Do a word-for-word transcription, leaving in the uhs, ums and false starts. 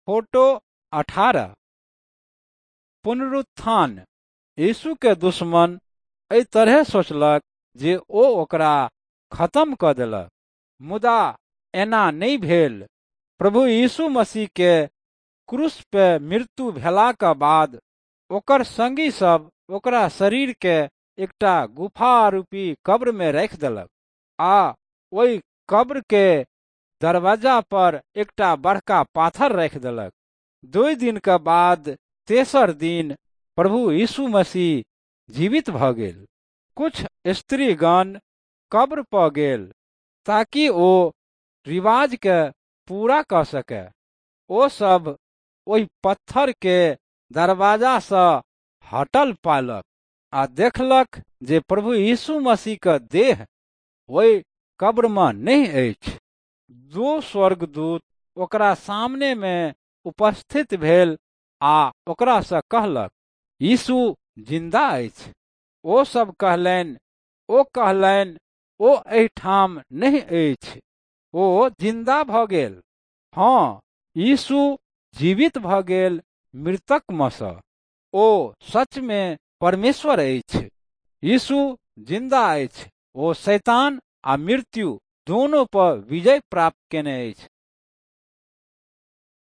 Photo अठारह। पुनरुत्थान। यीशु के दुश्मन एहि तरह सोचलक जे ओ ओकरा खत्म कऽ देलक, मुदा एना नहि भेल। प्रभु यीशु मसीह के क्रूस पे मृत्यु भेलाक बाद ओकर संगी सब ओकरा शरीर के एकटा गुफा रूपी कब्र में राखि देलक आ ओहि कब्र के दरवाजा पर एकटा बड़का पाथर राखि देलक। दू दिन के बाद तेसर दिन प्रभु यीशु मसीह जीवित भऽ गेल। कुछ स्त्रीगण कब्र पर गेल ताकि ओ रिवाज के पूरा कऽ सके। ओ सब ओहि पत्थर के दरवाजा सँ हटल पालक आ देखलक जे प्रभु यीशु मसीह के देह ओहि कब्र में नहीं अछि। दो स्वर्गदूत ओकरा सामने में उपस्थित भेल आ ओकरा सँ कहलक, यीशु जिंदा अछि। ओ सब कहलनि ओ कहलनि ओ एहिठाम नहीं अछि, ओ जिंदा भऽ गेल। हाँ, यीशु जीवित भऽ गेल मृतक में सँ। ओ सच में परमेश्वर अछि। यीशु जिंदा अछि। ओ शैतान आ मृत्यु दोनों पर विजय प्राप्त केने अछि।